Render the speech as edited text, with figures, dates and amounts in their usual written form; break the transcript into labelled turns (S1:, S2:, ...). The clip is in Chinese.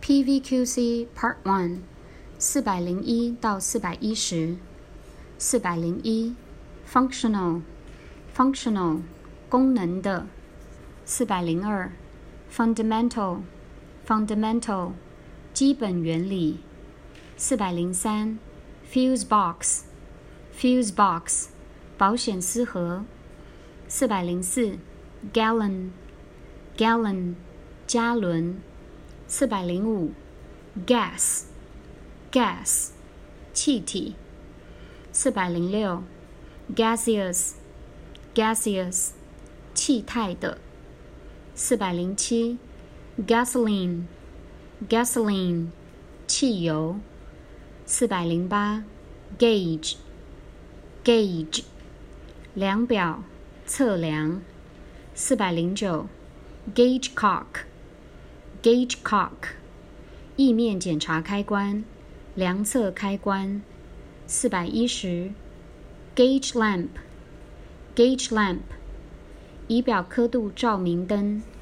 S1: PVQC Part 1 401到410 401 Functional 功能的402 Fundamental 基本原理403 Fuse box 保险丝盒404 Gallon 加仑405 Gas 气体406 Gaseous 气态的407 Gasoline 汽油408 Gauge 量表测量409 Gauge cock 翼面检查开关量测开关410 Gauge lamp 仪表刻度照明灯